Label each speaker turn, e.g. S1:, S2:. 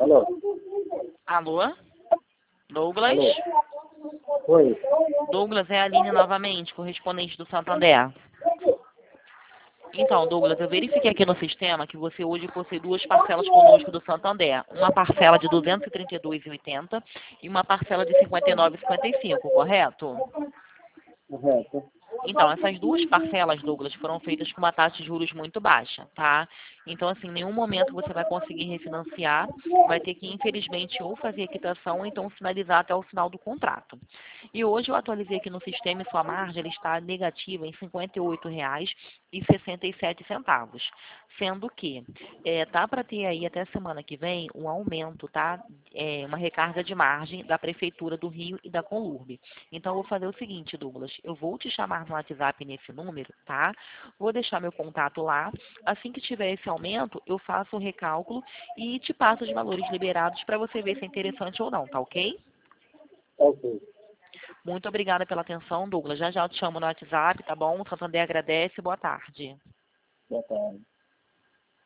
S1: Alô?
S2: Alô? Douglas?
S1: Alô? Oi.
S2: Douglas, é a Aline novamente, correspondente do Santander. Então, Douglas, eu verifiquei aqui no sistema que você hoje possui duas parcelas conosco do Santander. Uma parcela de R$ 232,80 e uma parcela de R$ 59,55, correto?
S1: Correto.
S2: Então, essas duas parcelas, Douglas, foram feitas com uma taxa de juros muito baixa, tá? Então, assim, em nenhum momento você vai conseguir refinanciar, vai ter que, infelizmente, ou fazer a quitação ou então finalizar até o final do contrato. E hoje eu atualizei aqui no sistema e sua margem ela está negativa em R$ 58,67, sendo que tá para ter aí até semana que vem um aumento, tá? Uma recarga de margem da Prefeitura do Rio e da Conlurb. Então, eu vou fazer o seguinte, Douglas, eu vou te chamar no WhatsApp nesse número, tá? Vou deixar meu contato lá. Assim que tiver esse aumento, eu faço o recálculo e te passo os valores liberados para você ver se é interessante ou não, tá ok?
S1: Ok.
S2: Muito obrigada pela atenção, Douglas. Já já eu te chamo no WhatsApp, tá bom? O Santander agradece. Boa tarde.
S1: Boa tarde.